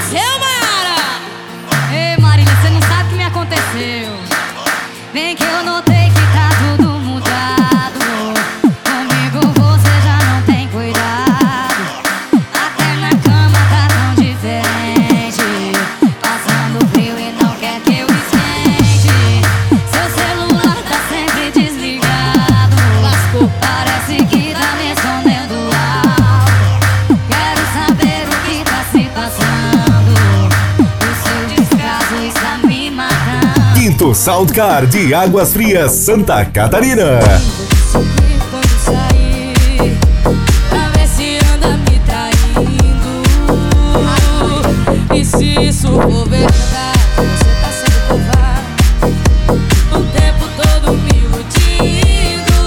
aconteceu, Mara? Ei, Marília, você não sabe o que me aconteceu. Vem que eu notei que tá tudo mudado. Comigo você já não tem cuidado. Até na cama tá tão diferente. Passando frio e não quer que eu esquente. Seu celular tá sempre desligado. Lascou. Parece que tá me escondendo algo. Quero saber o que tá se passando. O seu descaso está me matando. Quinto Soundcar de Águas Frias, Santa Catarina. Quando sair, pra ver se anda me traindo. E se isso for verdade, você tá sendo covarde. O tempo todo me iludindo.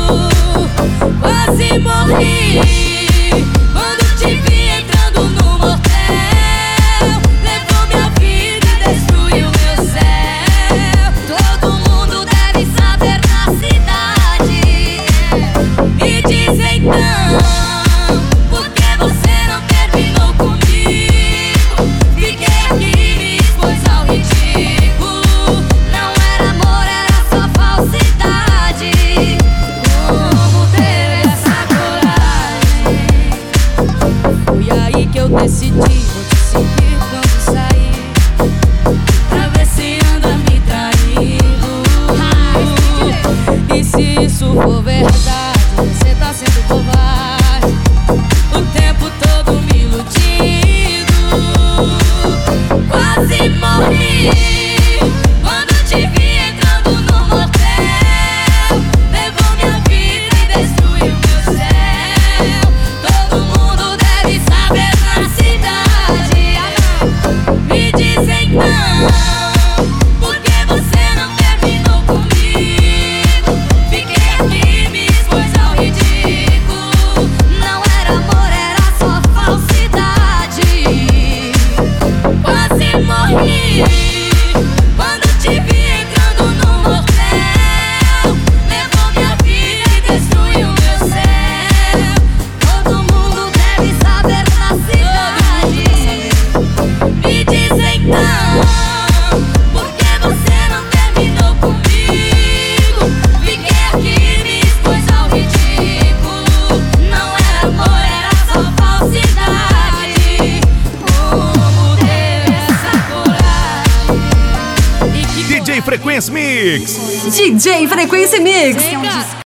Quase morri quando te vi entrando no motel. Levou minha vida e destruiu meu céu. Todo mundo deve saber na cidade. Me diz então, por que você não terminou comigo? Fiquei aqui e me expôs ao ridículo. Não era amor, era só falsidade. Como ter essa coragem? Foi aí que eu decidi, vou te seguir quando sair. Pra ver se anda me traindo. E se isso for verdade, você tá sendo covarde. O tempo todo me iludindo. Quase morri quando te vi entrando no motel. Levou minha vida e destruiu meu céu. Todo mundo deve saber na cidade. Me diz então, por que você não terminou comigo? Fiquei aqui e me expôs ao ridículo. Não era amor, era só falsidade. Quase morri quando te vi entrando no motel. Levou minha vida e destruiu meu céu. Todo mundo deve saber na cidade. Me diz então, por que você não terminou comigo? Fiquei aqui e me expôs ao ridículo. Não era amor, era só falsidade. Como ter essa coragem? DJ Frequência Mix. DJ Frequência Mix. Chega.